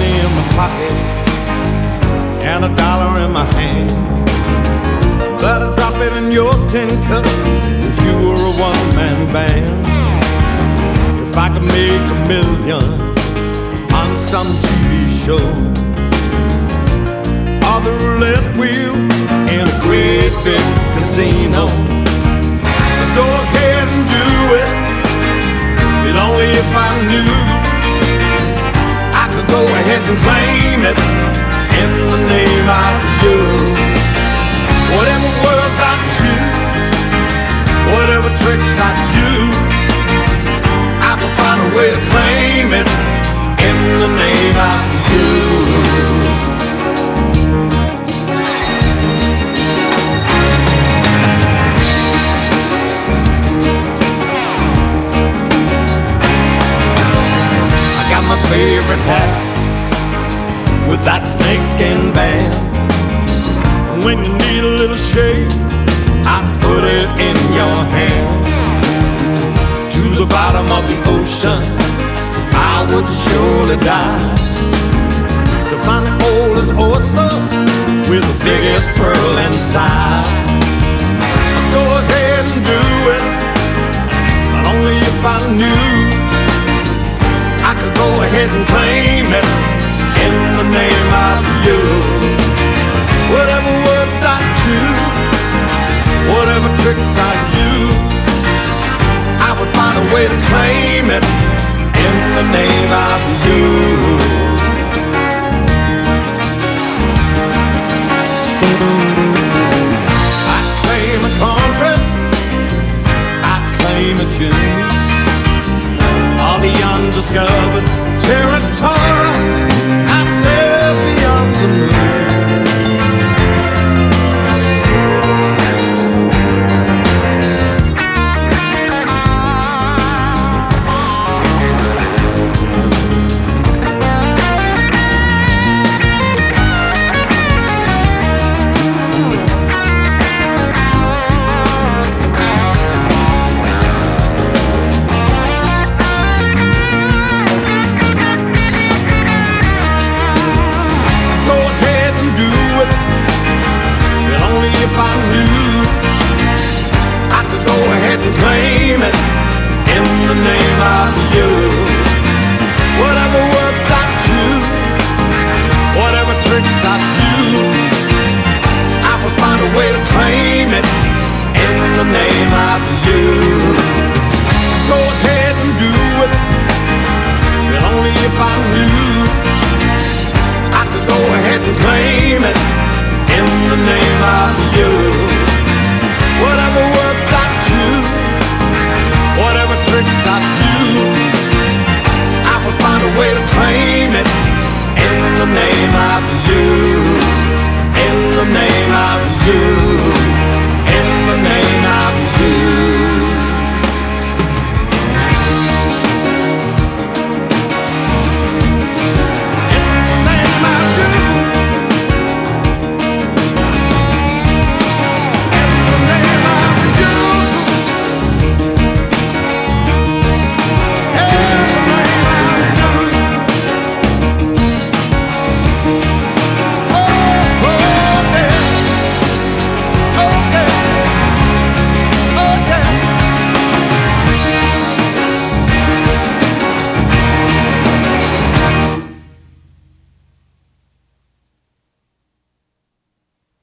penny in my pocket and a dollar in my hand, but I'd drop it in your tin cup if you were a one-man band. If I could make $1 million on some TV show, or the roulette wheel in a great big casino, I'd go ahead and do it, but only if I knew I could go ahead and claim it in the name of you. Whatever words I choose, whatever tricks I use, I will find a way to claim it in the name of you. I got my favorite hat with that snakeskin band. When you need a little shade, I put it in your hand. To the bottom of the ocean I would surely die to find the oldest oyster with the biggest pearl inside. I'd go ahead and do it, but only if I knew I could go ahead and claim it in the name of you. Whatever words I choose, whatever tricks I use, I would find a way to claim it in the name of you.